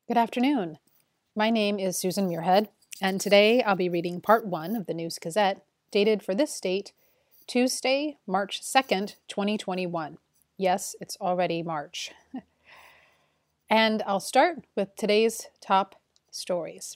Good afternoon. My name is Susan Muirhead, and today I'll be reading part 1 of the News Gazette, dated for this date, Tuesday, March 2nd, 2021. Yes, it's already March. And I'll start with today's top stories.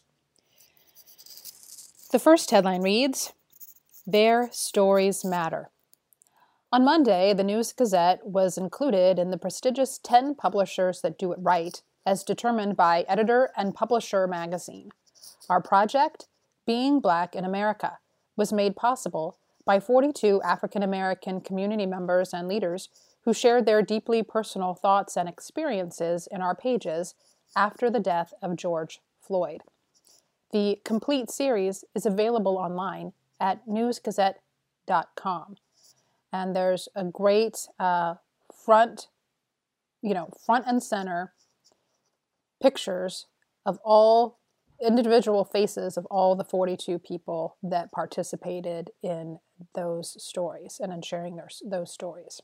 The first headline reads, Their Stories Matter. On Monday, the News Gazette was included in the prestigious 10 Publishers That Do It Right, as determined by Editor and Publisher magazine. Our project, Being Black in America, was made possible by 42 African American community members and leaders who shared their deeply personal thoughts and experiences in our pages after the death of George Floyd. The complete series is available online at newsgazette.com. And there's a great front and center pictures of all individual faces of all the 42 people that participated in those stories and in sharing those stories.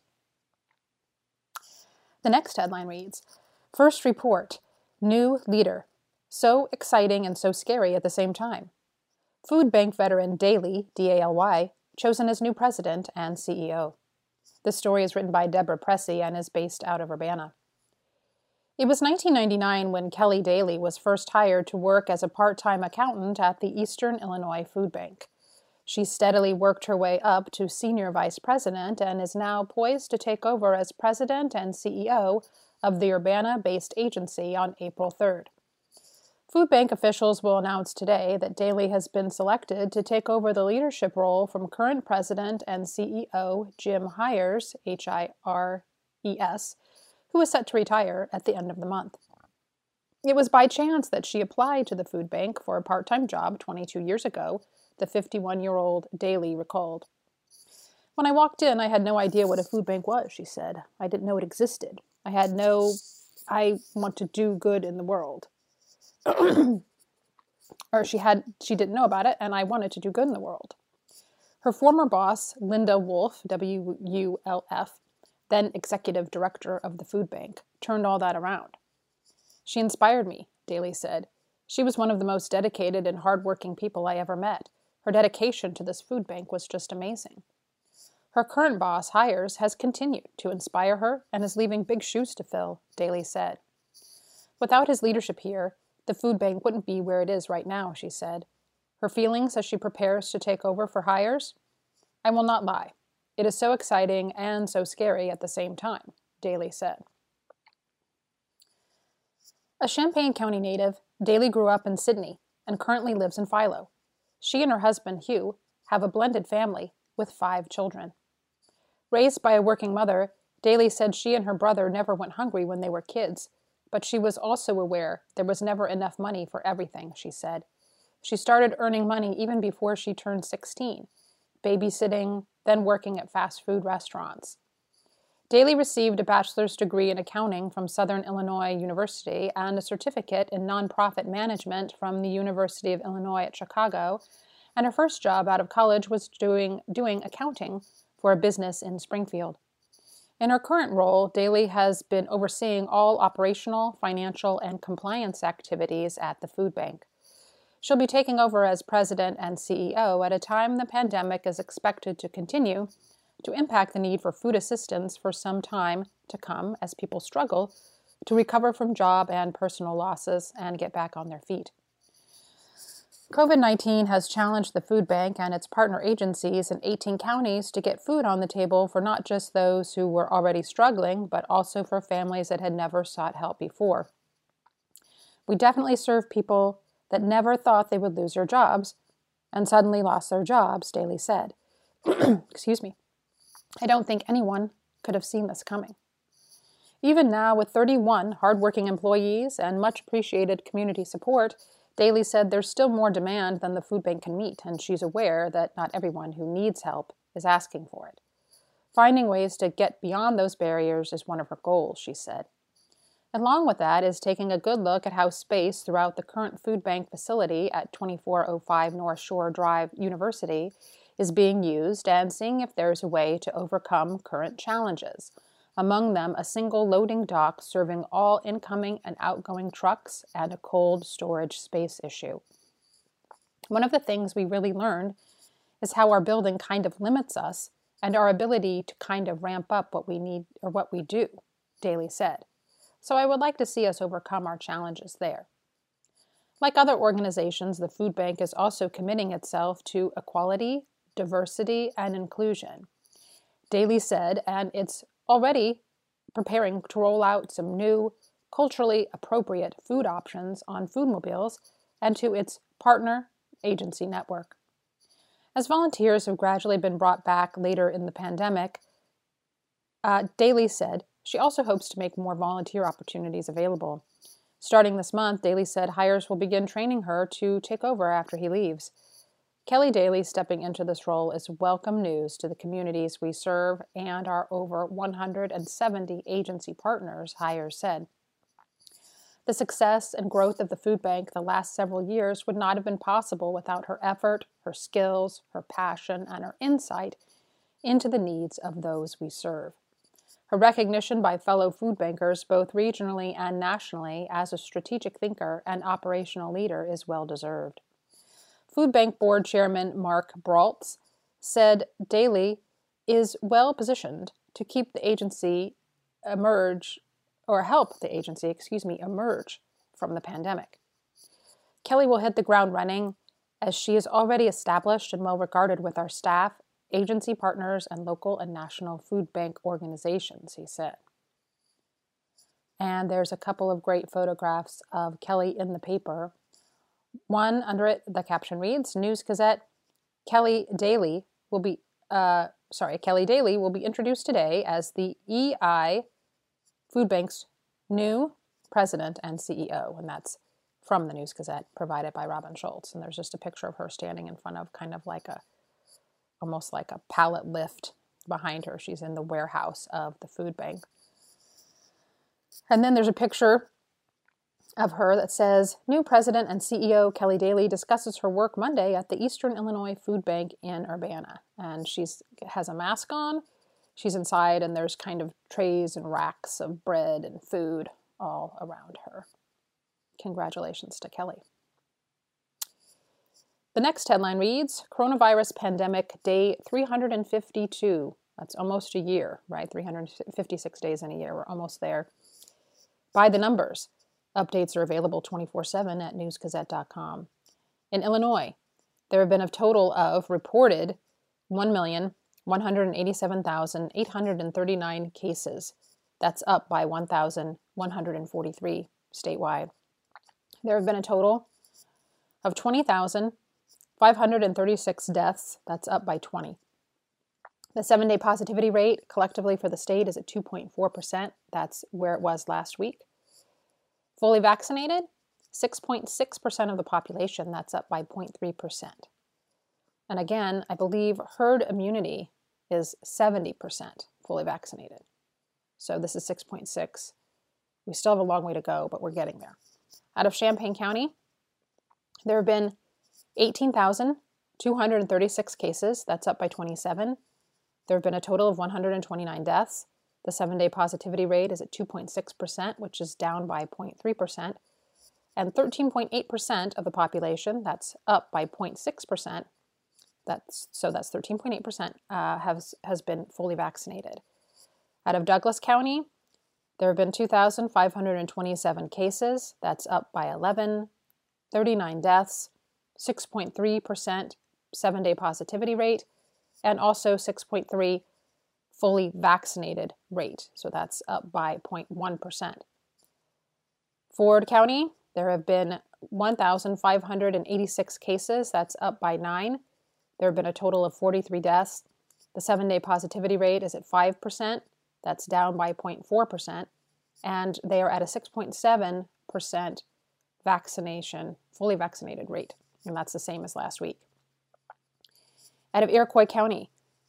The next headline reads, First Report, New Leader, So Exciting and So Scary at the Same Time. Food bank veteran Daley, D-A-L-Y, chosen as new president and CEO. This story is written by Deborah Pressey and is based out of Urbana. It was 1999 when Kelly Daley was first hired to work as a part-time accountant at the Eastern Illinois Food Bank. She steadily worked her way up to senior vice president and is now poised to take over as president and CEO of the Urbana-based agency on April 3rd. Food bank officials will announce today that Daley has been selected to take over the leadership role from current president and CEO Jim Hires, H-I-R-E-S, who is set to retire at the end of the month. It was by chance that she applied to the food bank for a part-time job 22 years ago, the 51-year-old Daley recalled. When I walked in, I had no idea what a food bank was, she said. I didn't know it existed. I want to do good in the world. Or she didn't know about it, and I wanted to do good in the world. Her former boss, Linda Wolf, W-U-L-F, then executive director of the food bank, turned all that around. She inspired me, Daley said. She was one of the most dedicated and hardworking people I ever met. Her dedication to this food bank was just amazing. Her current boss, Hires, has continued to inspire her and is leaving big shoes to fill, Daley said. Without his leadership here, the food bank wouldn't be where it is right now, she said. Her feelings as she prepares to take over for Hires? I will not lie. It is so exciting and so scary at the same time, Daley said. A Champaign County native, Daley grew up in Sydney and currently lives in Philo. She and her husband, Hugh, have a blended family with 5 children. Raised by a working mother, Daley said she and her brother never went hungry when they were kids, but she was also aware there was never enough money for everything, she said. She started earning money even before she turned 16, babysitting, then working at fast food restaurants. Daley received a bachelor's degree in accounting from Southern Illinois University and a certificate in nonprofit management from the University of Illinois at Chicago, and her first job out of college was doing accounting for a business in Springfield. In her current role, Daley has been overseeing all operational, financial, and compliance activities at the food bank. She'll be taking over as president and CEO at a time the pandemic is expected to continue to impact the need for food assistance for some time to come as people struggle to recover from job and personal losses and get back on their feet. COVID-19 has challenged the food bank and its partner agencies in 18 counties to get food on the table for not just those who were already struggling, but also for families that had never sought help before. We definitely serve people that never thought they would lose their jobs and suddenly lost their jobs, Daley said. Excuse me. I don't think anyone could have seen this coming. Even now, with 31 hardworking employees and much appreciated community support, Daley said there's still more demand than the food bank can meet, and she's aware that not everyone who needs help is asking for it. Finding ways to get beyond those barriers is one of her goals, she said. Along with that is taking a good look at how space throughout the current food bank facility at 2405 North Shore Drive University is being used and seeing if there's a way to overcome current challenges, among them a single loading dock serving all incoming and outgoing trucks and a cold storage space issue. One of the things we really learned is how our building kind of limits us and our ability to kind of ramp up what we need or what we do, Daley said. So I would like to see us overcome our challenges there. Like other organizations, the food bank is also committing itself to equality, diversity, and inclusion. Daley said, and it's already preparing to roll out some new, culturally appropriate food options on Foodmobiles and to its partner agency network. As volunteers have gradually been brought back later in the pandemic, Daley said she also hopes to make more volunteer opportunities available. Starting this month, Daley said hires will begin training her to take over after he leaves. Kelly Daley stepping into this role is welcome news to the communities we serve and our over 170 agency partners, Hires said. The success and growth of the food bank the last several years would not have been possible without her effort, her skills, her passion, and her insight into the needs of those we serve. Her recognition by fellow food bankers, both regionally and nationally, as a strategic thinker and operational leader is well-deserved. Food Bank Board Chairman Mark Braultz said Daley is well-positioned to keep the agency emerge from the pandemic. Kelly will hit the ground running as she is already established and well-regarded with our staff, agency partners, and local and national food bank organizations, he said. And there's a couple of great photographs of Kelly in the paper. One under it, the caption reads, News Gazette, Kelly Daley will be introduced today as the EI Food Bank's new president and CEO, and that's from the News Gazette provided by Robin Schultz. And there's just a picture of her standing in front of kind of like almost like a pallet lift behind her. She's in the warehouse of the food bank. And then there's a picture of her that says, New president and CEO Kelly Daley discusses her work Monday at the Eastern Illinois Food Bank in Urbana. And she has a mask on. She's inside, and there's kind of trays and racks of bread and food all around her. Congratulations to Kelly. The next headline reads, Coronavirus Pandemic Day 352. That's almost a year, right? 356 days in a year. We're almost there. By the numbers. Updates are available 24/7 at newsgazette.com. In Illinois, there have been a total of reported 1,187,839 cases. That's up by 1,143 statewide. There have been a total of 20,536 deaths. That's up by 20. The 7-day positivity rate collectively for the state is at 2.4%. That's where it was last week. Fully vaccinated, 6.6% of the population. That's up by 0.3%. And again, I believe herd immunity is 70% fully vaccinated. So this is 6.6. We still have a long way to go, but we're getting there. Out of Champaign County, there have been 18,236 cases. That's up by 27. There have been a total of 129 deaths. The 7-day positivity rate is at 2.6%, which is down by 0.3%. And 13.8% of the population, that's up by 0.6%, that's 13.8%, has been fully vaccinated. Out of Douglas County, there have been 2,527 cases. That's up by 11, 39 deaths, 6.3% 7-day positivity rate, and also 6.3 fully vaccinated rate. So that's up by 0.1%. Ford County, there have been 1,586 cases. That's up by 9. There have been a total of 43 deaths. The 7-day positivity rate is at 5%. That's down by 0.4%. And they are at a 6.7% vaccination, fully vaccinated rate. And that's the same as last week. Out of Iroquois County,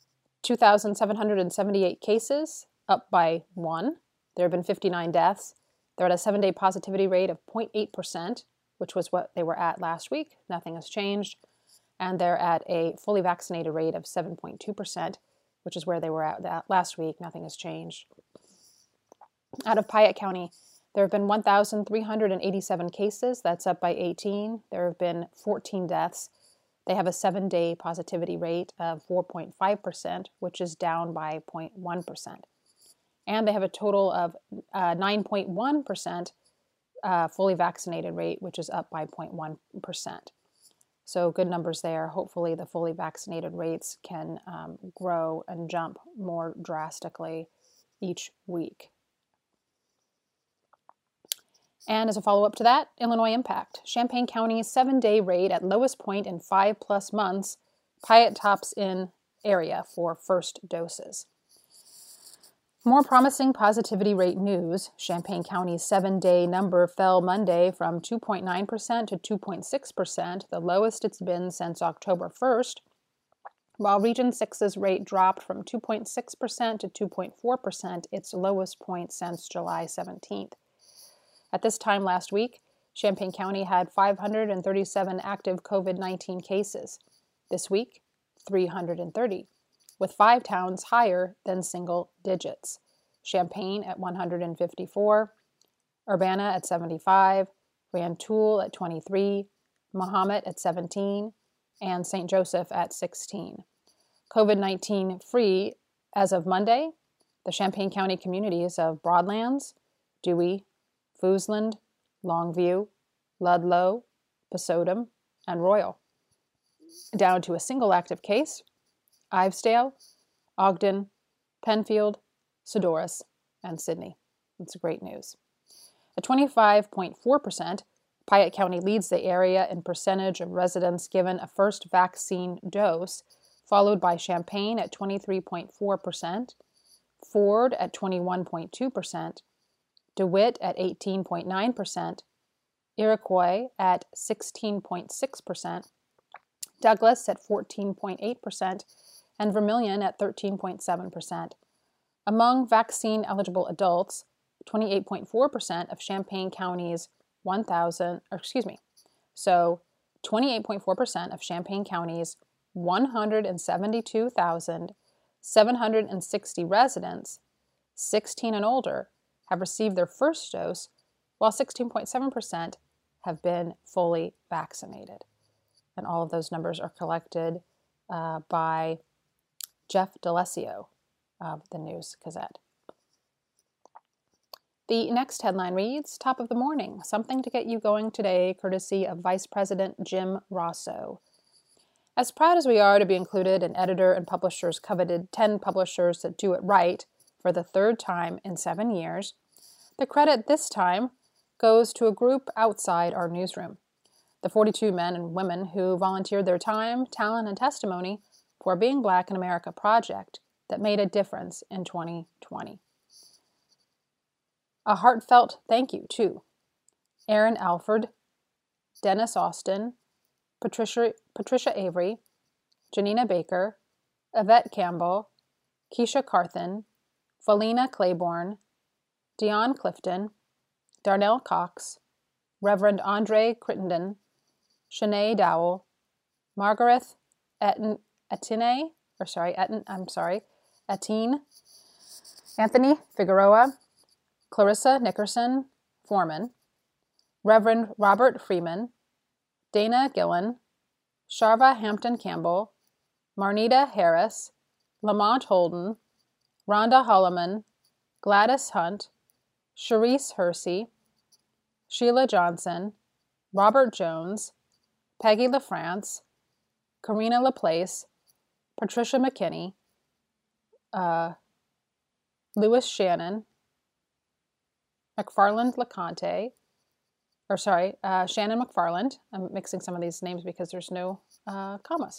2,778 cases, up by 1. There have been 59 deaths. They're at a 7-day positivity rate of 0.8%, which was what they were at last week. Nothing has changed. And they're at a fully vaccinated rate of 7.2%, which is where they were at last week. Nothing has changed. Out of Piatt County, there have been 1,387 cases. That's up by 18. There have been 14 deaths. They have a 7-day positivity rate of 4.5%, which is down by 0.1%. And they have a total of 9.1% fully vaccinated rate, which is up by 0.1%. So good numbers there. Hopefully the fully vaccinated rates can grow and jump more drastically each week. And as a follow-up to that, Illinois impact. Champaign County's 7-day rate at lowest point in 5+ months. Piatt tops in area for first doses. More promising positivity rate news. Champaign County's 7-day number fell Monday from 2.9% to 2.6%, the lowest it's been since October 1st, while Region 6's rate dropped from 2.6% to 2.4%, its lowest point since July 17th. At this time last week, Champaign County had 537 active COVID-19 cases. This week, 330, with 5 towns higher than single digits. Champaign at 154, Urbana at 75, Rantoul at 23, Mahomet at 17, and St. Joseph at 16. COVID-19 free as of Monday, the Champaign County communities of Broadlands, Dewey, Foosland, Longview, Ludlow, Posodum, and Royal. Down to a single active case, Ivesdale, Ogden, Penfield, Sedoris, and Sydney. That's great news. At 25.4%, Piatt County leads the area in percentage of residents given a first vaccine dose, followed by Champaign at 23.4%, Ford at 21.2%, DeWitt at 18.9%, Iroquois at 16.6%, Douglas at 14.8%, and Vermilion at 13.7%. Among vaccine-eligible adults, 28.4% of Champaign County's 28.4% of Champaign County's 172,760 residents, 16 and older, have received their first dose, while 16.7% have been fully vaccinated. And all of those numbers are collected by Jeff D'Alessio of the News Gazette. The next headline reads, Top of the Morning, something to get you going today, courtesy of Vice President Jim Rosso. As proud as we are to be included in editor and publisher's coveted 10 publishers that do it right for the 3rd time in 7 years, the credit this time goes to a group outside our newsroom, the 42 men and women who volunteered their time, talent, and testimony for Being Black in America project that made a difference in 2020. A heartfelt thank you to Aaron Alford, Dennis Austin, Patricia Avery, Janina Baker, Yvette Campbell, Keisha Carthen, Felina Claiborne, Dion Clifton, Darnell Cox, Reverend Andre Crittenden, Shanae Dowell, Margaret Atine, Anthony Figueroa, Clarissa Nickerson, Foreman, Reverend Robert Freeman, Dana Gillen, Sharva Hampton Campbell, Marnita Harris, Lamont Holden, Rhonda Holloman, Gladys Hunt, Sharice Hersey, Sheila Johnson, Robert Jones, Peggy LaFrance, Karina LaPlace, Patricia McKinney, Lewis Shannon, McFarland LeConte, Shannon McFarland. I'm mixing some of these names because there's no commas.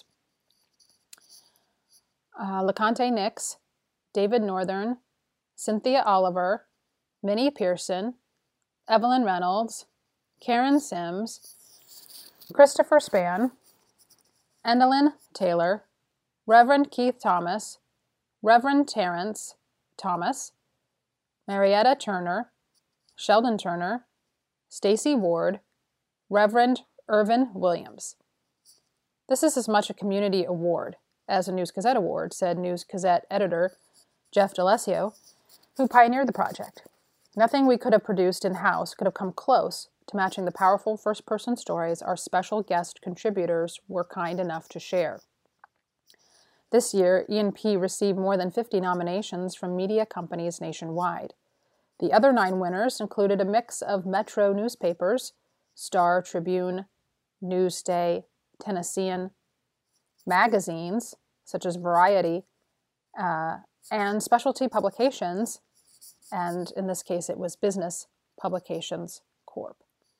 LeConte Nix, David Northern, Cynthia Oliver, Minnie Pearson, Evelyn Reynolds, Karen Sims, Christopher Spann, Endelyn Taylor, Reverend Keith Thomas, Reverend Terrence Thomas, Marietta Turner, Sheldon Turner, Stacy Ward, Reverend Irvin Williams. This is as much a community award as a News Gazette award, said News Gazette editor Jeff D'Alessio, who pioneered the project. Nothing we could have produced in-house could have come close to matching the powerful first-person stories our special guest contributors were kind enough to share. This year, E&P received more than 50 nominations from media companies nationwide. The other 9 winners included a mix of Metro newspapers, Star, Tribune, Newsday, Tennessean, magazines, such as Variety, and specialty publications, and in this case it was Business Publications Corp.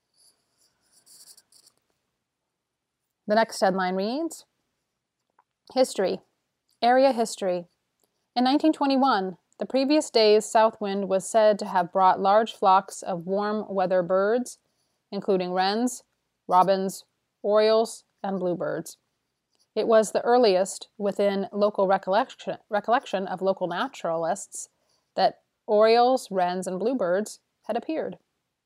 The next headline reads, History. Area history. In 1921, the previous day's south wind was said to have brought large flocks of warm weather birds, including wrens, robins, orioles, and bluebirds. It was the earliest within local recollection of local naturalists that orioles, wrens, and bluebirds had appeared.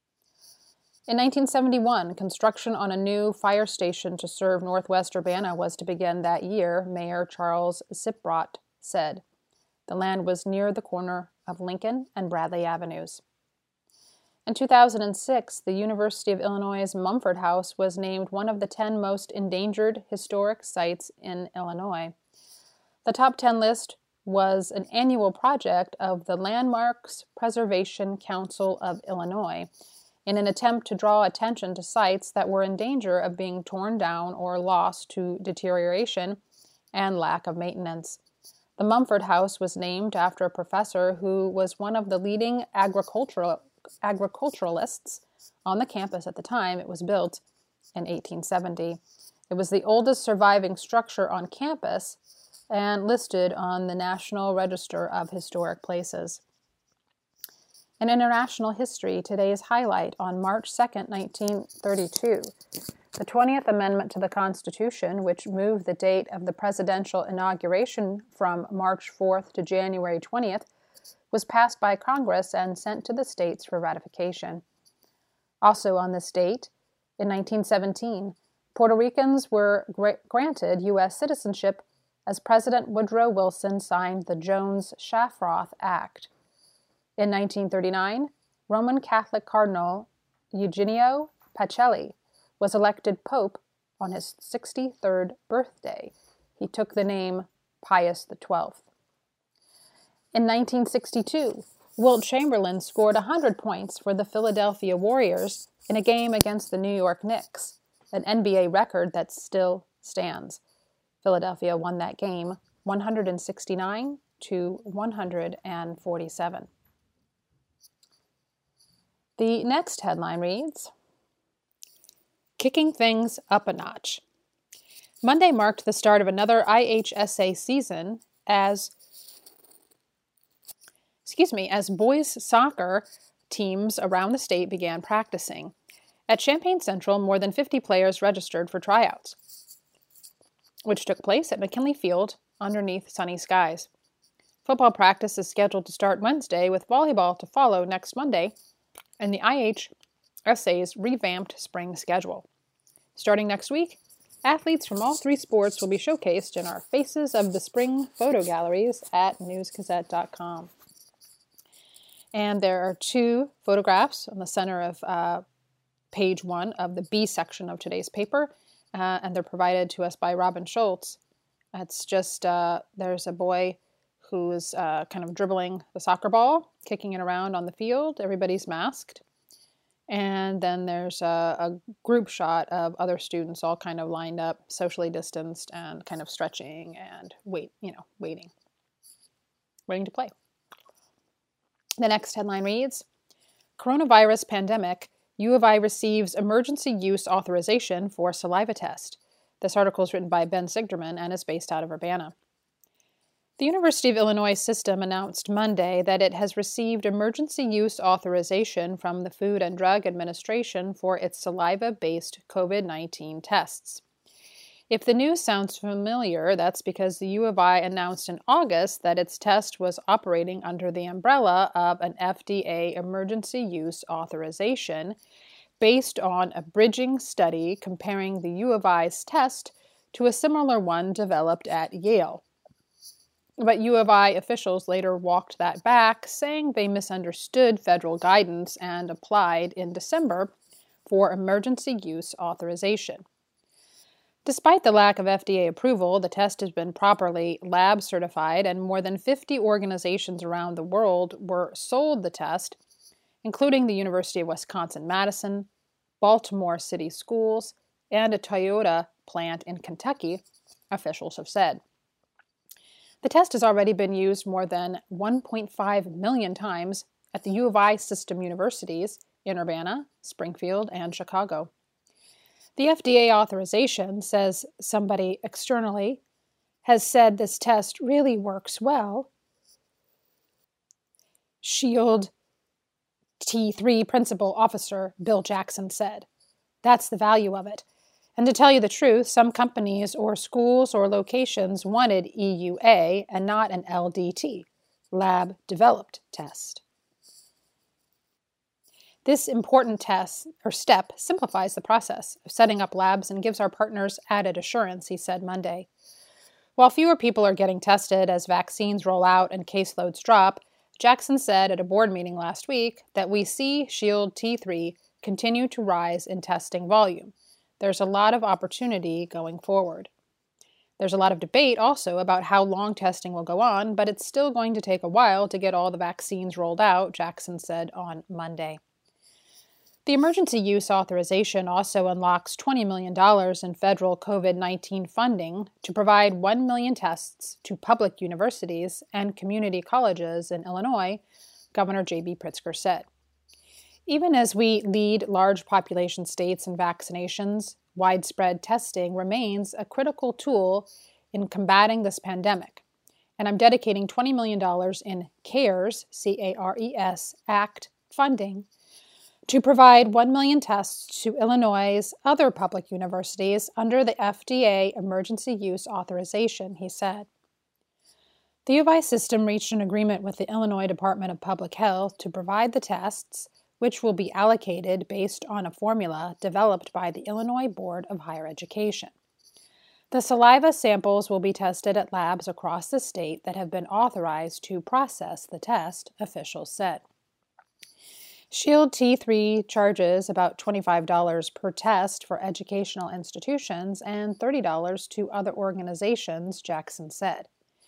In 1971, construction on a new fire station to serve northwest Urbana was to begin that year, Mayor Charles Siprott said. The land was near the corner of Lincoln and Bradley Avenues. In 2006, the University of Illinois' Mumford House was named one of the 10 most endangered historic sites in Illinois. The top 10 list was an annual project of the Landmarks Preservation Council of Illinois in an attempt to draw attention to sites that were in danger of being torn down or lost to deterioration and lack of maintenance. The Mumford House was named after a professor who was one of the leading agriculturalists on the campus at the time it was built in 1870. It was the oldest surviving structure on campus and listed on the National Register of Historic Places. In international history, today's highlight on March 2, 1932, the 20th Amendment to the Constitution, which moved the date of the presidential inauguration from March 4th to January 20th, was passed by Congress and sent to the states for ratification. Also on this date, in 1917, Puerto Ricans were granted U.S. citizenship as President Woodrow Wilson signed the Jones-Shafroth Act. In 1939, Roman Catholic Cardinal Eugenio Pacelli was elected Pope on his 63rd birthday. He took the name Pius XII. In 1962, Wilt Chamberlain scored 100 points for the Philadelphia Warriors in a game against the New York Knicks, an NBA record that still stands. Philadelphia won that game 169 to 147. The next headline reads, Kicking Things Up a Notch. Monday marked the start of another IHSA season as boys soccer teams around the state began practicing. At Champaign Central, more than 50 players registered for tryouts, which took place at McKinley Field underneath sunny skies. Football practice is scheduled to start Wednesday, with volleyball to follow next Monday, and the IHSA's revamped spring schedule. Starting next week, athletes from all 3 sports will be showcased in our Faces of the Spring photo galleries at newsgazette.com. And there are 2 photographs on the center of page 1 of the B section of today's paper, and they're provided to us by Robin Schultz. It's just, there's a boy who's kind of dribbling the soccer ball, kicking it around on the field. Everybody's masked. And then there's a group shot of other students all kind of lined up, socially distanced, and kind of stretching and waiting to play. The next headline reads, Coronavirus Pandemic, U of I receives emergency use authorization for saliva test. This article is written by Ben Sigderman and is based out of Urbana. The University of Illinois system announced Monday that it has received emergency use authorization from the Food and Drug Administration for its saliva-based COVID-19 tests. If the news sounds familiar, that's because the U of I announced in August that its test was operating under the umbrella of an FDA emergency use authorization based on a bridging study comparing the U of I's test to a similar one developed at Yale. But U of I officials later walked that back, saying they misunderstood federal guidance and applied in December for emergency use authorization. Despite the lack of FDA approval, the test has been properly lab certified, and more than 50 organizations around the world were sold the test, including the University of Wisconsin-Madison, Baltimore City Schools, and a Toyota plant in Kentucky, officials have said. The test has already been used more than 1.5 million times at the U of I system universities in Urbana, Springfield, and Chicago. The FDA authorization, says somebody externally, has said this test really works well. Shield T3 principal officer Bill Jackson said. That's the value of it. And to tell you the truth, some companies or schools or locations wanted EUA and not an LDT, lab developed test. This important step simplifies the process of setting up labs and gives our partners added assurance, he said Monday. While fewer people are getting tested as vaccines roll out and caseloads drop, Jackson said at a board meeting last week that we see Shield T3 continue to rise in testing volume. There's a lot of opportunity going forward. There's a lot of debate also about how long testing will go on, but it's still going to take a while to get all the vaccines rolled out, Jackson said on Monday. The emergency use authorization also unlocks $20 million in federal COVID-19 funding to provide 1 million tests to public universities and community colleges in Illinois, Governor J.B. Pritzker said. Even as we lead large population states in vaccinations, widespread testing remains a critical tool in combating this pandemic. And I'm dedicating $20 million in CARES, C-A-R-E-S, Act funding to provide 1 million tests to Illinois' other public universities under the FDA emergency use authorization, he said. The U of I system reached an agreement with the Illinois Department of Public Health to provide the tests, which will be allocated based on a formula developed by the Illinois Board of Higher Education. The saliva samples will be tested at labs across the state that have been authorized to process the test, officials said. Shield T3 charges about $25 per test for educational institutions and $30 to other organizations, Jackson said.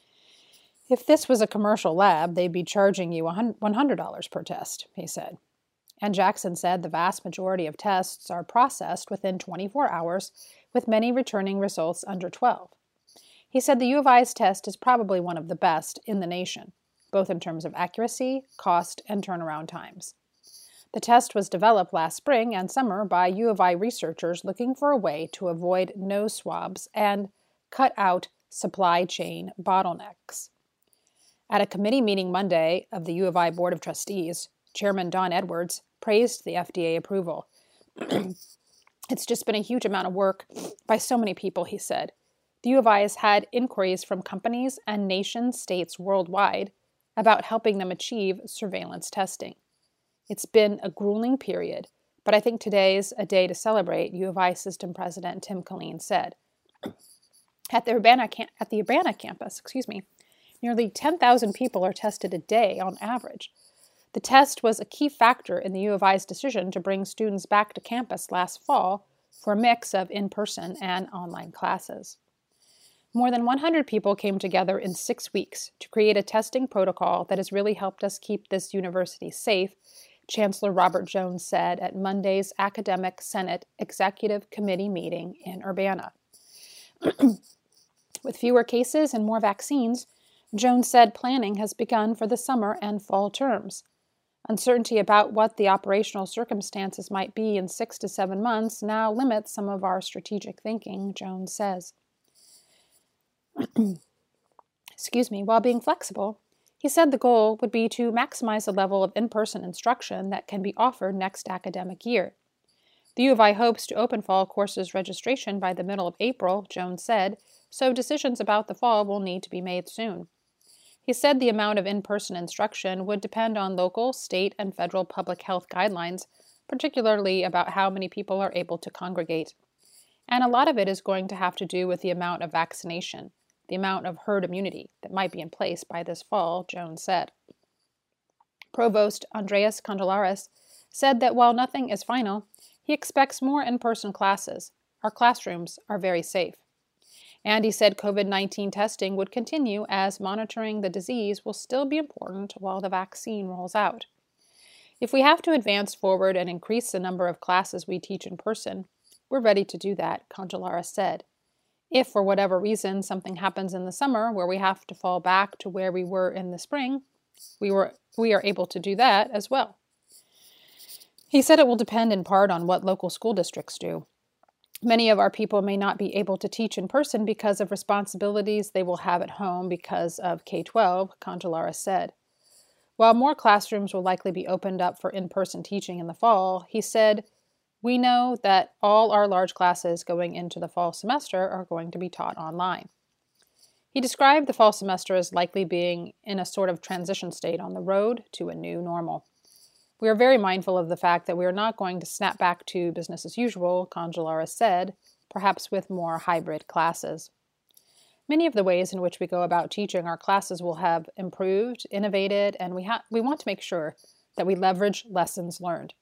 If this was a commercial lab, they'd be charging you $100 per test, he said. And Jackson said the vast majority of tests are processed within 24 hours, with many returning results under 12. He said the U of I's test is probably one of the best in the nation, both in terms of accuracy, cost, and turnaround times. The test was developed last spring and summer by U of I researchers looking for a way to avoid nose swabs and cut out supply chain bottlenecks. At a committee meeting Monday of the U of I Board of Trustees, Chairman Don Edwards praised the FDA approval. It's just been a huge amount of work by so many people, he said. The U of I has had inquiries from companies and nation-states worldwide about helping them achieve surveillance testing. It's been a grueling period, but I think today's a day to celebrate, U of I System President Tim Killeen said. At the Urbana campus, nearly 10,000 people are tested a day on average. The test was a key factor in the U of I's decision to bring students back to campus last fall for a mix of in-person and online classes. More than 100 people came together in 6 weeks to create a testing protocol that has really helped us keep this university safe, Chancellor Robert Jones said at Monday's Academic Senate Executive Committee meeting in Urbana. With fewer cases and more vaccines, Jones said planning has begun for the summer and fall terms. Uncertainty about what the operational circumstances might be in 6 to 7 months now limits some of our strategic thinking, Jones says. While being flexible, he said the goal would be to maximize the level of in-person instruction that can be offered next academic year. The U of I hopes to open fall courses registration by the middle of April, Jones said, so decisions about the fall will need to be made soon. He said the amount of in-person instruction would depend on local, state, and federal public health guidelines, particularly about how many people are able to congregate. And a lot of it is going to have to do with the amount of vaccination, the amount of herd immunity that might be in place by this fall, Jones said. Provost Andreas Kondalaris said that while nothing is final, he expects more in-person classes. Our classrooms are very safe. And he said COVID-19 testing would continue as monitoring the disease will still be important while the vaccine rolls out. If we have to advance forward and increase the number of classes we teach in person, we're ready to do that, Kondalaris said. If, for whatever reason, something happens in the summer where we have to fall back to where we were in the spring, we are able to do that as well. He said it will depend in part on what local school districts do. Many of our people may not be able to teach in person because of responsibilities they will have at home because of K-12, Kondalaris said. While more classrooms will likely be opened up for in-person teaching in the fall, he said, "We know that all our large classes going into the fall semester are going to be taught online." He described the fall semester as likely being in a sort of transition state on the road to a new normal. "We are very mindful of the fact that we are not going to snap back to business as usual," Kondalaris said, perhaps with more hybrid classes. Many of the ways in which we go about teaching our classes will have improved, innovated, and we want to make sure that we leverage lessons learned.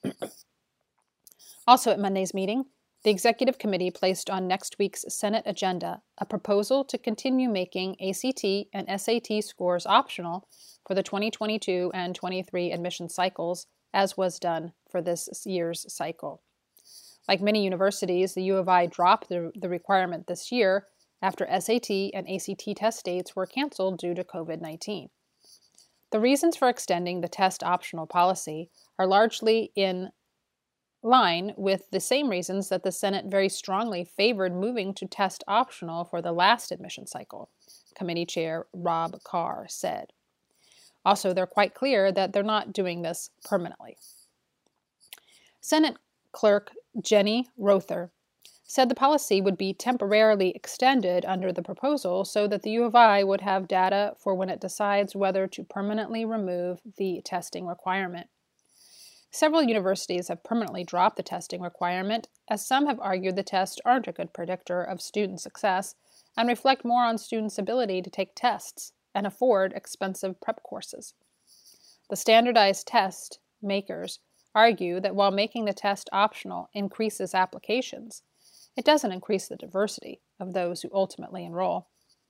Also at Monday's meeting, the Executive Committee placed on next week's Senate agenda a proposal to continue making ACT and SAT scores optional for the 2022 and 23 admission cycles, as was done for this year's cycle. Like many universities, the U of I dropped the requirement this year after SAT and ACT test dates were canceled due to COVID-19. The reasons for extending the test optional policy are largely in line with the same reasons that the Senate very strongly favored moving to test optional for the last admission cycle, Committee Chair Rob Carr said. Also, they're quite clear that they're not doing this permanently. Senate Clerk Jenny Rother said the policy would be temporarily extended under the proposal so that the U of I would have data for when it decides whether to permanently remove the testing requirement. Several universities have permanently dropped the testing requirement, as some have argued the tests aren't a good predictor of student success and reflect more on students' ability to take tests and afford expensive prep courses. The standardized test makers argue that while making the test optional increases applications, it doesn't increase the diversity of those who ultimately enroll.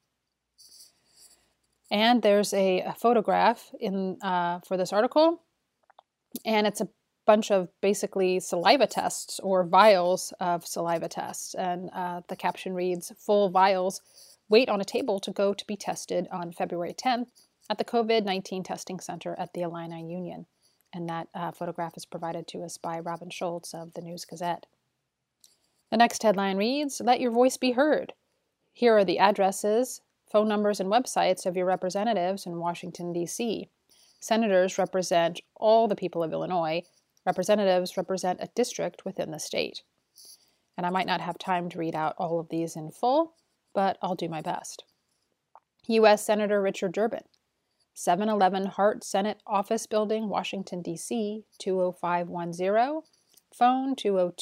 And there's a photograph for this article, and it's a bunch of basically saliva tests or vials of saliva tests. And the caption reads, "Full vials wait on a table to go to be tested on February 10th at the COVID-19 testing center at the Illini Union." And that photograph is provided to us by Robin Schultz of the News-Gazette. The next headline reads, "Let your voice be heard." Here are the addresses, phone numbers, and websites of your representatives in Washington, D.C. Senators represent all the people of Illinois. Representatives represent a district within the state. And I might not have time to read out all of these in full, but I'll do my best. U.S. Senator Richard Durbin, 711 Hart Senate Office Building, Washington, D.C., 20510, phone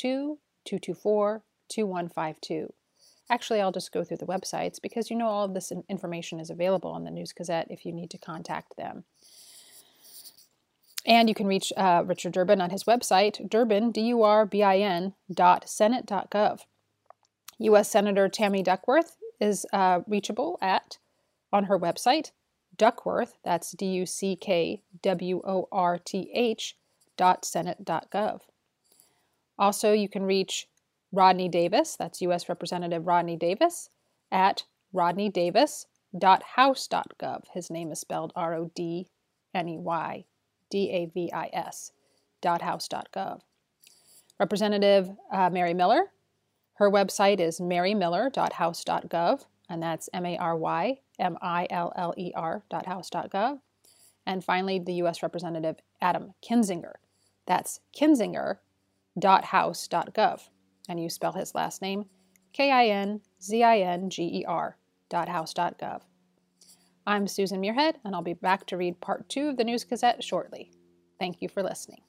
202-224-2152. Actually, I'll just go through the websites because you know all of this information is available on the News-Gazette if you need to contact them. And you can reach Richard Durbin on his website, Durbin, DURBIN.senate.gov. U.S. Senator Tammy Duckworth is reachable on her website, Duckworth, that's DUCKWORTH.senate.gov. Also, you can reach Rodney Davis, that's U.S. Representative Rodney Davis, at rodneydavis.house.gov. His name is spelled RODNEYDAVIS.house.gov. Representative Mary Miller, her website is marymiller.house.gov, and that's MARYMILLER.house.gov. And finally, the U.S. Representative Adam Kinzinger, that's Kinzinger.house.gov, and you spell his last name KINZINGER.house.gov. I'm Susan Muirhead, and I'll be back to read part 2 of the News-Gazette shortly. Thank you for listening.